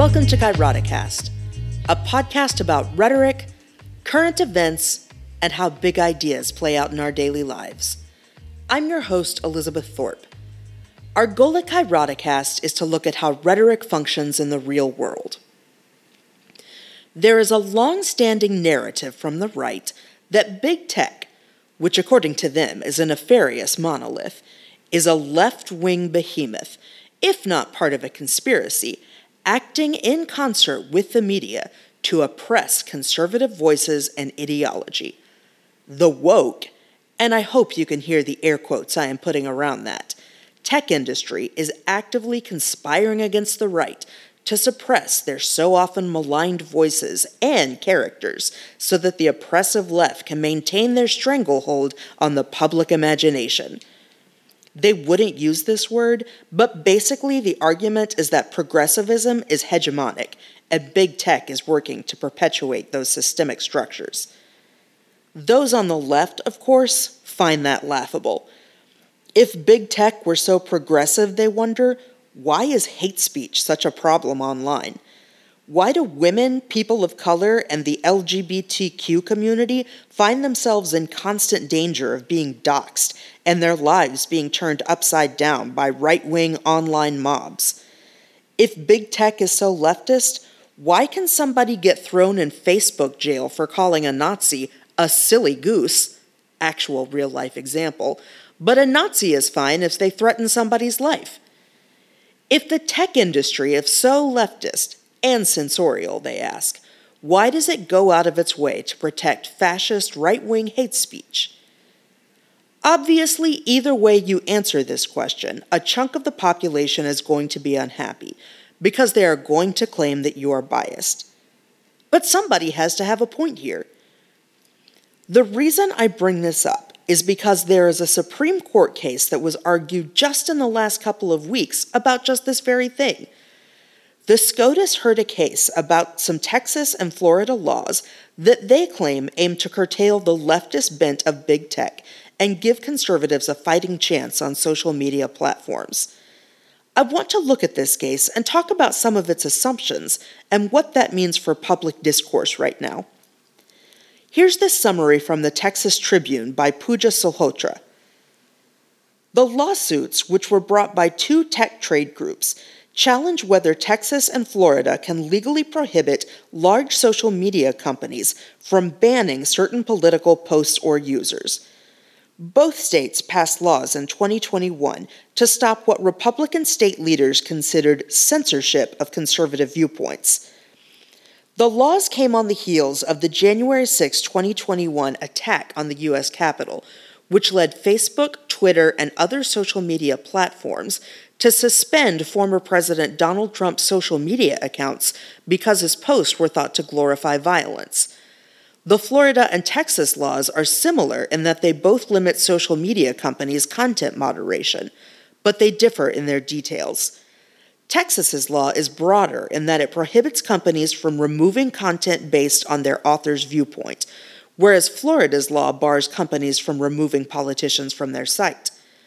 Welcome to Kairoticast, a podcast about rhetoric, current events, and how big ideas play out in our daily lives. I'm your host, Elizabeth Thorpe. Our goal at Kairoticast is to look at how rhetoric functions in the real world. There is a long-standing narrative from the right that big tech, which according to them is a nefarious monolith, is a left-wing behemoth, if not part of a conspiracy, acting in concert with the media to oppress conservative voices and ideology. The woke, and I hope you can hear the air quotes I am putting around that, tech industry is actively conspiring against the right to suppress their so often maligned voices and characters so that the oppressive left can maintain their stranglehold on the public imagination. They wouldn't use this word, but basically the argument is that progressivism is hegemonic, and big tech is working to perpetuate those systemic structures. Those on the left, of course, find that laughable. If big tech were so progressive, they wonder, why is hate speech such a problem online? Why do women, people of color, and the LGBTQ community find themselves in constant danger of being doxxed and their lives being turned upside down by right-wing online mobs? If big tech is so leftist, why can somebody get thrown in Facebook jail for calling a Nazi a silly goose, actual real-life example, but a Nazi is fine if they threaten somebody's life? If the tech industry is so leftist and censorial, they ask, why does it go out of its way to protect fascist right-wing hate speech? Obviously, either way you answer this question, a chunk of the population is going to be unhappy because they are going to claim that you are biased. But somebody has to have a point here. The reason I bring this up is because there is a Supreme Court case that was argued just in the last couple of weeks about just this very thing. The SCOTUS heard a case about some Texas and Florida laws that they claim aim to curtail the leftist bent of big tech and give conservatives a fighting chance on social media platforms. I want to look at this case and talk about some of its assumptions and what that means for public discourse right now. Here's this summary from the Texas Tribune by Pooja Salhotra. The lawsuits, which were brought by two tech trade groups, challenge whether Texas and Florida can legally prohibit large social media companies from banning certain political posts or users. Both states passed laws in 2021 to stop what Republican state leaders considered censorship of conservative viewpoints. The laws came on the heels of the January 6, 2021 attack on the U.S. Capitol, which led Facebook, Twitter, and other social media platforms to suspend former President Donald Trump's social media accounts because his posts were thought to glorify violence. The Florida and Texas laws are similar in that they both limit social media companies' content moderation, but they differ in their details. Texas's law is broader in that it prohibits companies from removing content based on their author's viewpoint, whereas Florida's law bars companies from removing politicians from their site.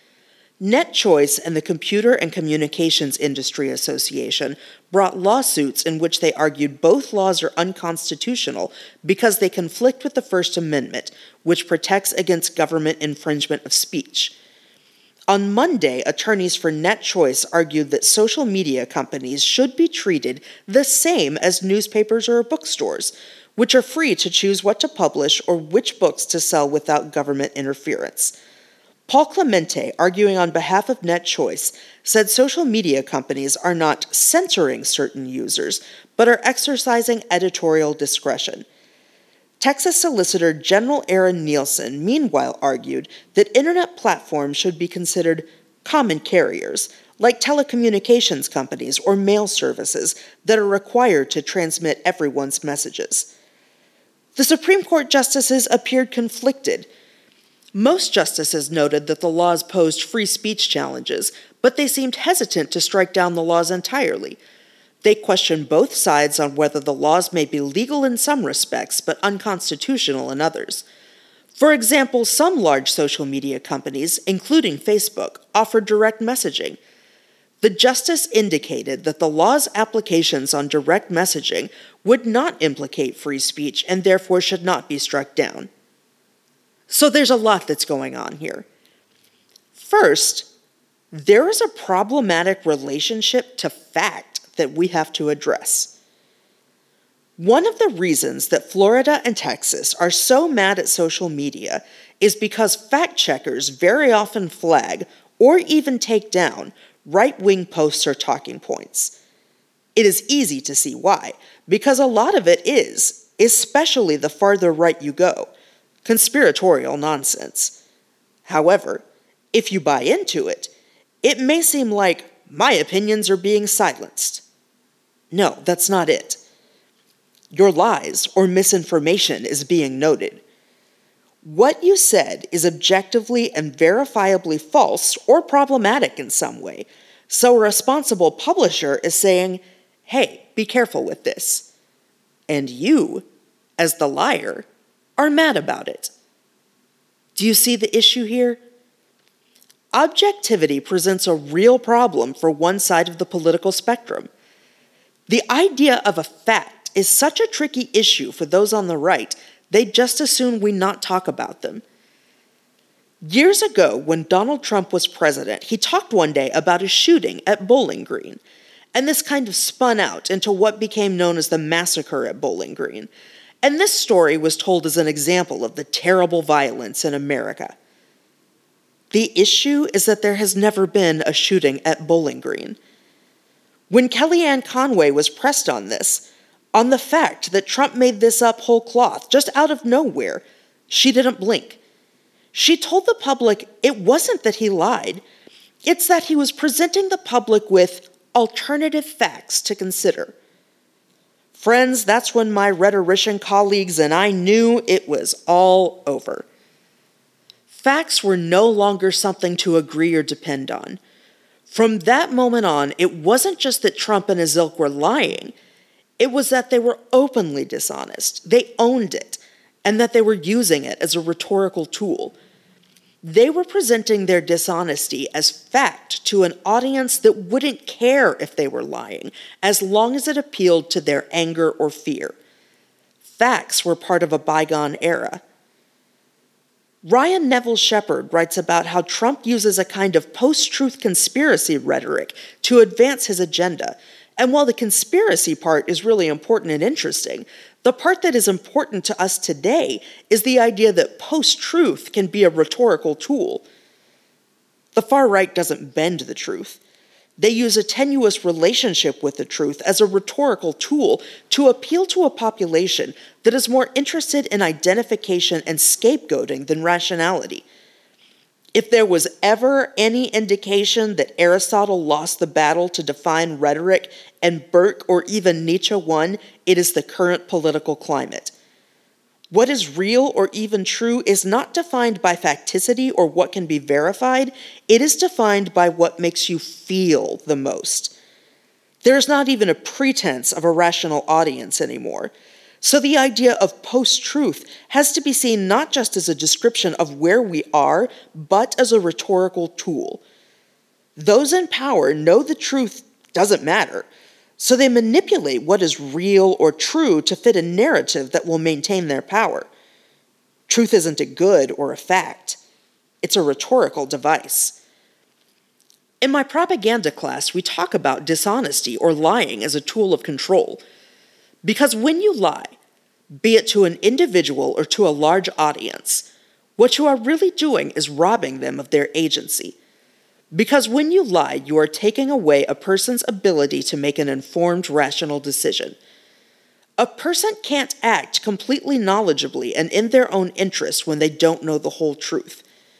NetChoice and the Computer and Communications Industry Association brought lawsuits in which they argued both laws are unconstitutional because they conflict with the First Amendment, which protects against government infringement of speech. On Monday, attorneys for NetChoice argued that social media companies should be treated the same as newspapers or bookstores, which are free to choose what to publish or which books to sell without government interference. Paul Clemente, arguing on behalf of NetChoice, said social media companies are not censoring certain users, but are exercising editorial discretion. Texas Solicitor General Aaron Nielsen, meanwhile, argued that internet platforms should be considered common carriers, like telecommunications companies or mail services that are required to transmit everyone's messages. The Supreme Court justices appeared conflicted. Most justices noted that the laws posed free speech challenges, but they seemed hesitant to strike down the laws entirely. They questioned both sides on whether the laws may be legal in some respects, but unconstitutional in others. For example, some large social media companies, including Facebook, offer direct messaging. The justice indicated that the law's applications on direct messaging would not implicate free speech and therefore should not be struck down. So there's a lot that's going on here. First, there is a problematic relationship to fact that we have to address. One of the reasons that Florida and Texas are so mad at social media is because fact checkers very often flag or even take down right-wing posts or talking points. It is easy to see why, because a lot of it is, especially the farther right you go, conspiratorial nonsense. However, if you buy into it, it may seem like my opinions are being silenced. No, that's not it. Your lies or misinformation is being noted. What you said is objectively and verifiably false or problematic in some way, so a responsible publisher is saying, hey, be careful with this. And you, as the liar, are mad about it. Do you see the issue here? Objectivity presents a real problem for one side of the political spectrum. The idea of a fact is such a tricky issue for those on the right, they just assume we not talk about them. Years ago, when Donald Trump was president, he talked one day about a shooting at Bowling Green, and this kind of spun out into what became known as the massacre at Bowling Green. And this story was told as an example of the terrible violence in America. The issue is that there has never been a shooting at Bowling Green. When Kellyanne Conway was pressed on this, on the fact that Trump made this up whole cloth, just out of nowhere, she didn't blink. She told the public it wasn't that he lied, it's that he was presenting the public with alternative facts to consider. Friends, that's when my rhetorician colleagues and I knew it was all over. Facts were no longer something to agree or depend on. From that moment on, it wasn't just that Trump and his ilk were lying, it was that they were openly dishonest, they owned it, and that they were using it as a rhetorical tool. They were presenting their dishonesty as fact to an audience that wouldn't care if they were lying, as long as it appealed to their anger or fear. Facts were part of a bygone era. Ryan Neville Shepard writes about how Trump uses a kind of post-truth conspiracy rhetoric to advance his agenda. And while the conspiracy part is really important and interesting, the part that is important to us today is the idea that post-truth can be a rhetorical tool. The far right doesn't bend the truth. They use a tenuous relationship with the truth as a rhetorical tool to appeal to a population that is more interested in identification and scapegoating than rationality. If there was ever any indication that Aristotle lost the battle to define rhetoric and Burke or even Nietzsche won, it is the current political climate. What is real or even true is not defined by facticity or what can be verified. It is defined by what makes you feel the most. There is not even a pretense of a rational audience anymore. So the idea of post-truth has to be seen not just as a description of where we are, but as a rhetorical tool. Those in power know the truth doesn't matter, so they manipulate what is real or true to fit a narrative that will maintain their power. Truth isn't a good or a fact. It's a rhetorical device. In my propaganda class, we talk about dishonesty or lying as a tool of control. Because when you lie, be it to an individual or to a large audience, what you are really doing is robbing them of their agency. Because when you lie, you are taking away a person's ability to make an informed, rational decision. A person can't act completely knowledgeably and in their own interest when they don't know the whole truth.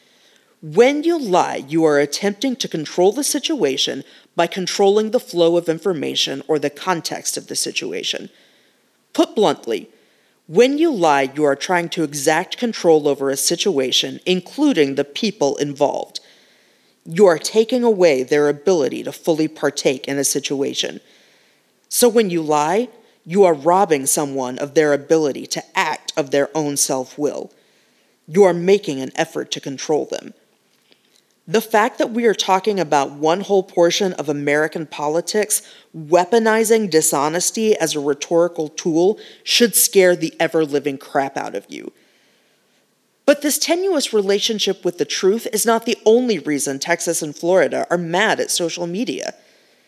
When you lie, you are attempting to control the situation by controlling the flow of information or the context of the situation. Put bluntly, when you lie, you are trying to exact control over a situation, including the people involved. You are taking away their ability to fully partake in a situation. So when you lie, you are robbing someone of their ability to act of their own self-will. You are making an effort to control them. The fact that we are talking about one whole portion of American politics weaponizing dishonesty as a rhetorical tool should scare the ever-living crap out of you. But this tenuous relationship with the truth is not the only reason Texas and Florida are mad at social media.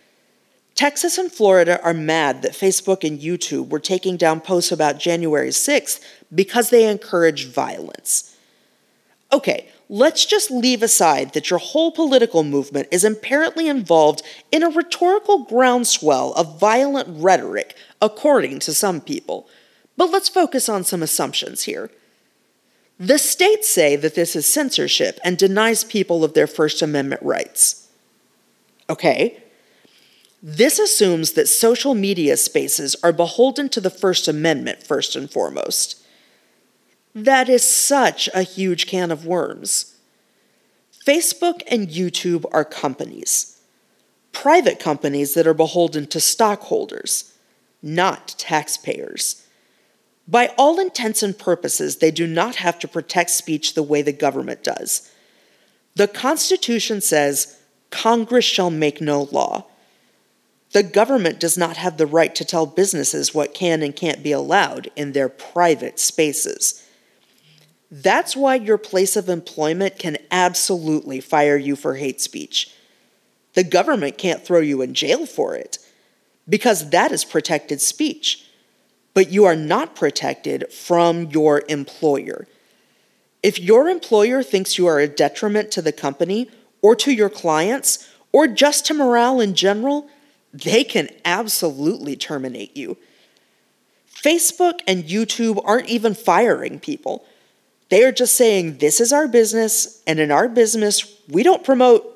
Texas and Florida are mad that Facebook and YouTube were taking down posts about January 6th because they encouraged violence. Okay, let's just leave aside that your whole political movement is apparently involved in a rhetorical groundswell of violent rhetoric, according to some people. But let's focus on some assumptions here. The states say that this is censorship and denies people of their First Amendment rights. Okay. This assumes that social media spaces are beholden to the First Amendment first and foremost. That is such a huge can of worms. Facebook and YouTube are companies. Private companies that are beholden to stockholders, not taxpayers. By all intents and purposes, they do not have to protect speech the way the government does. The Constitution says, Congress shall make no law. The government does not have the right to tell businesses what can and can't be allowed in their private spaces. That's why your place of employment can absolutely fire you for hate speech. The government can't throw you in jail for it, because that is protected speech. But you are not protected from your employer. If your employer thinks you are a detriment to the company, or to your clients, or just to morale in general, they can absolutely terminate you. Facebook and YouTube aren't even firing people. They are just saying, this is our business, and in our business, we don't promote,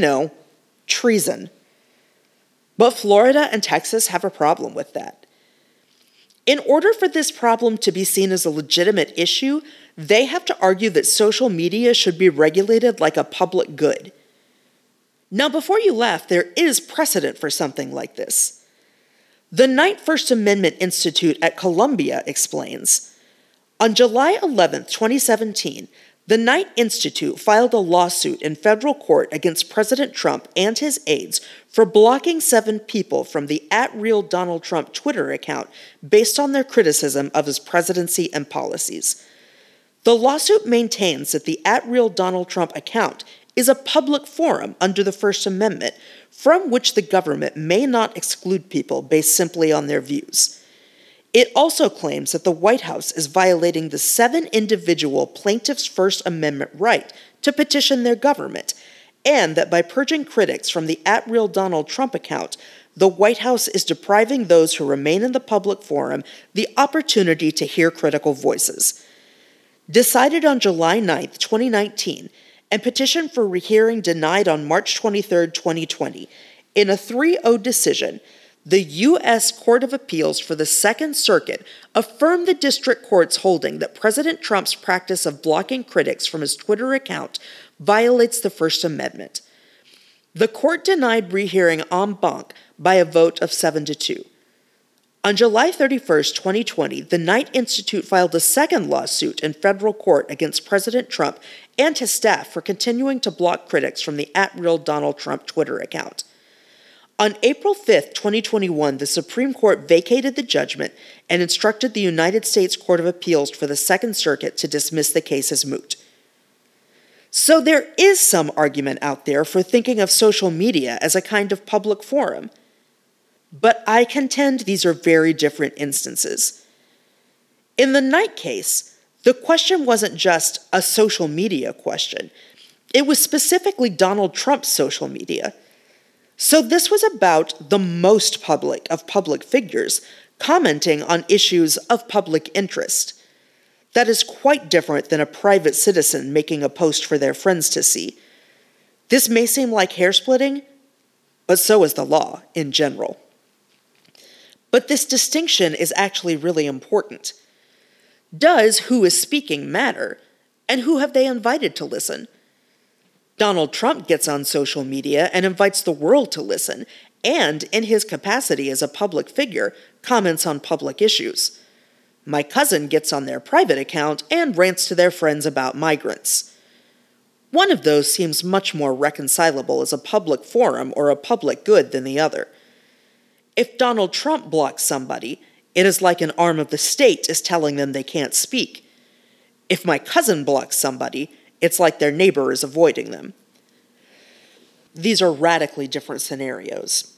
treason. But Florida and Texas have a problem with that. In order for this problem to be seen as a legitimate issue, they have to argue that social media should be regulated like a public good. Now, before you laugh, there is precedent for something like this. The Knight First Amendment Institute at Columbia explains, on July 11, 2017, the Knight Institute filed a lawsuit in federal court against President Trump and his aides for blocking 7 people from the @RealDonaldTrump Twitter account based on their criticism of his presidency and policies. The lawsuit maintains that the @RealDonaldTrump account is a public forum under the First Amendment from which the government may not exclude people based simply on their views. It also claims that the White House is violating the 7 individual plaintiffs' First Amendment right to petition their government, and that by purging critics from the @RealDonaldTrump account, the White House is depriving those who remain in the public forum the opportunity to hear critical voices. Decided on July 9, 2019, and petition for rehearing denied on March 23, 2020. In a 3-0 decision, the U.S. Court of Appeals for the Second Circuit affirmed the district court's holding that President Trump's practice of blocking critics from his Twitter account violates the First Amendment. The court denied rehearing en banc by a vote of 7-2. On July 31, 2020, the Knight Institute filed a second lawsuit in federal court against President Trump and his staff for continuing to block critics from the @RealDonaldTrump Twitter account. On April 5, 2021, the Supreme Court vacated the judgment and instructed the United States Court of Appeals for the Second Circuit to dismiss the case as moot. So there is some argument out there for thinking of social media as a kind of public forum. But I contend these are very different instances. In the Knight case, the question wasn't just a social media question. It was specifically Donald Trump's social media. So this was about the most public of public figures commenting on issues of public interest. That is quite different than a private citizen making a post for their friends to see. This may seem like hair splitting, but so is the law in general. But this distinction is actually really important. Does who is speaking matter? And who have they invited to listen? Donald Trump gets on social media and invites the world to listen, and in his capacity as a public figure, comments on public issues. My cousin gets on their private account and rants to their friends about migrants. One of those seems much more reconcilable as a public forum or a public good than the other. If Donald Trump blocks somebody, it is like an arm of the state is telling them they can't speak. If my cousin blocks somebody, it's like their neighbor is avoiding them. These are radically different scenarios.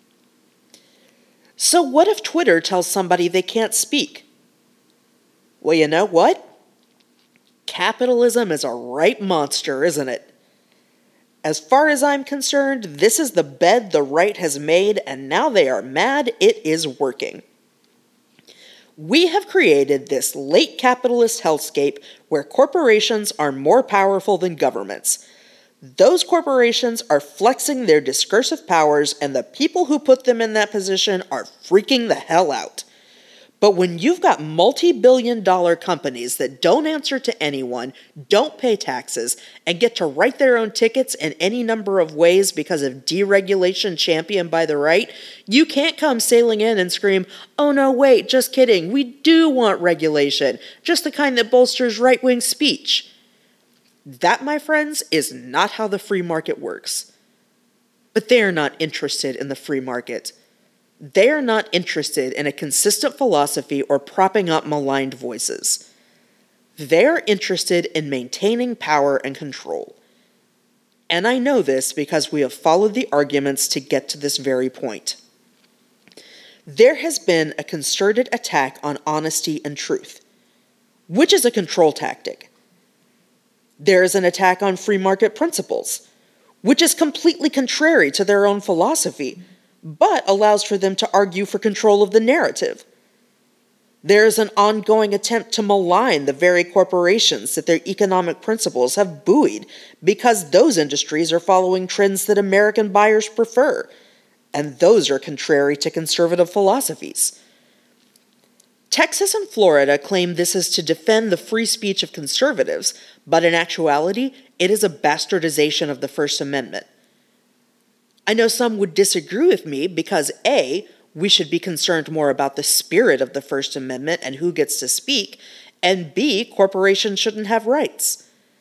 So what if Twitter tells somebody they can't speak? Well, you know what? Capitalism is a right monster, isn't it? As far as I'm concerned, this is the bed the right has made, and now they are mad it is working. We have created this late capitalist hellscape where corporations are more powerful than governments. Those corporations are flexing their discursive powers, and the people who put them in that position are freaking the hell out. But when you've got multi-billion-dollar companies that don't answer to anyone, don't pay taxes, and get to write their own tickets in any number of ways because of deregulation championed by the right, you can't come sailing in and scream, "Oh no, wait, just kidding, we do want regulation, just the kind that bolsters right-wing speech." That, my friends, is not how the free market works. But they are not interested in the free market. They are not interested in a consistent philosophy or propping up maligned voices. They are interested in maintaining power and control. And I know this because we have followed the arguments to get to this very point. There has been a concerted attack on honesty and truth, which is a control tactic. There is an attack on free market principles, which is completely contrary to their own philosophy, but allows for them to argue for control of the narrative. There is an ongoing attempt to malign the very corporations that their economic principles have buoyed because those industries are following trends that American buyers prefer, and those are contrary to conservative philosophies. Texas and Florida claim this is to defend the free speech of conservatives, but in actuality, it is a bastardization of the First Amendment. I know some would disagree with me because A, we should be concerned more about the spirit of the First Amendment and who gets to speak, and B, corporations shouldn't have rights.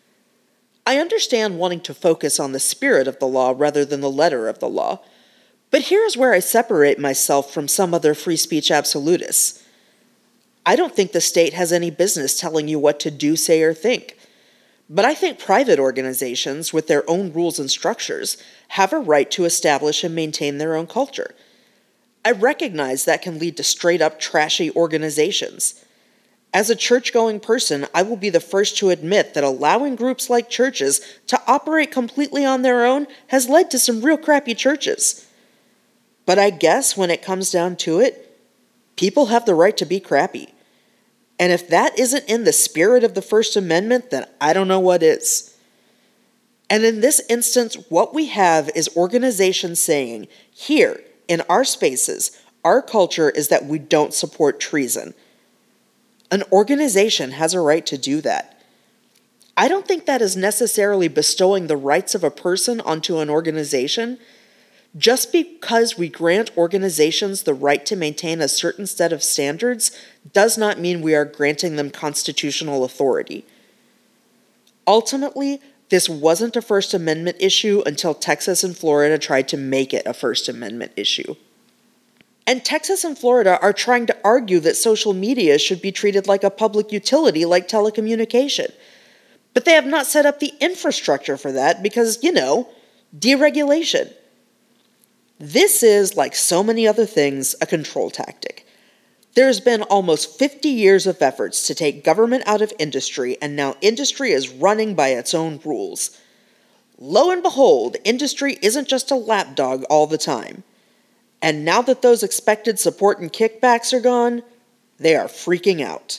I understand wanting to focus on the spirit of the law rather than the letter of the law, but here's where I separate myself from some other free speech absolutists. I don't think the state has any business telling you what to do, say, or think. But I think private organizations, with their own rules and structures, have a right to establish and maintain their own culture. I recognize that can lead to straight-up trashy organizations. As a church-going person, I will be the first to admit that allowing groups like churches to operate completely on their own has led to some real crappy churches. But I guess when it comes down to it, people have the right to be crappy. And if that isn't in the spirit of the First Amendment, then I don't know what is. And in this instance, what we have is organizations saying, here, in our spaces, our culture is that we don't support treason. An organization has a right to do that. I don't think that is necessarily bestowing the rights of a person onto an organization. Just because we grant organizations the right to maintain a certain set of standards does not mean we are granting them constitutional authority. Ultimately, this wasn't a First Amendment issue until Texas and Florida tried to make it a First Amendment issue. And Texas and Florida are trying to argue that social media should be treated like a public utility like telecommunication. But they have not set up the infrastructure for that because, deregulation. This is, like so many other things, a control tactic. There's been almost 50 years of efforts to take government out of industry, and now industry is running by its own rules. Lo and behold, industry isn't just a lapdog all the time. And now that those expected support and kickbacks are gone, they are freaking out.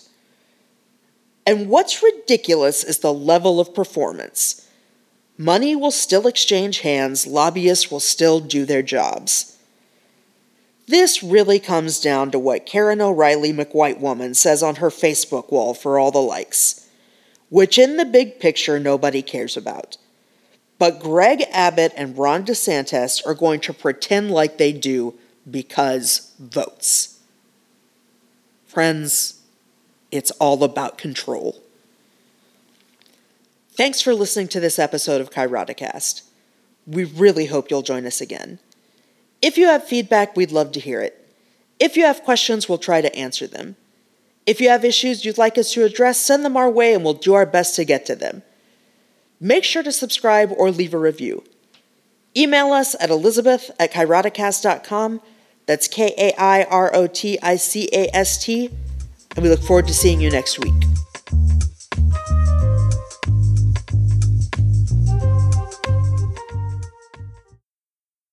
And what's ridiculous is the level of performance. Money will still exchange hands, lobbyists will still do their jobs. This really comes down to what Karen O'Reilly McWhitewoman says on her Facebook wall for all the likes, which in the big picture nobody cares about. But Greg Abbott and Ron DeSantis are going to pretend like they do because votes. Friends, it's all about control. Thanks for listening to this episode of Kairoticast. We really hope you'll join us again. If you have feedback, we'd love to hear it. If you have questions, we'll try to answer them. If you have issues you'd like us to address, send them our way and we'll do our best to get to them. Make sure to subscribe or leave a review. Email us at elizabeth@kairoticast.com. That's KAIROTICAST. And we look forward to seeing you next week.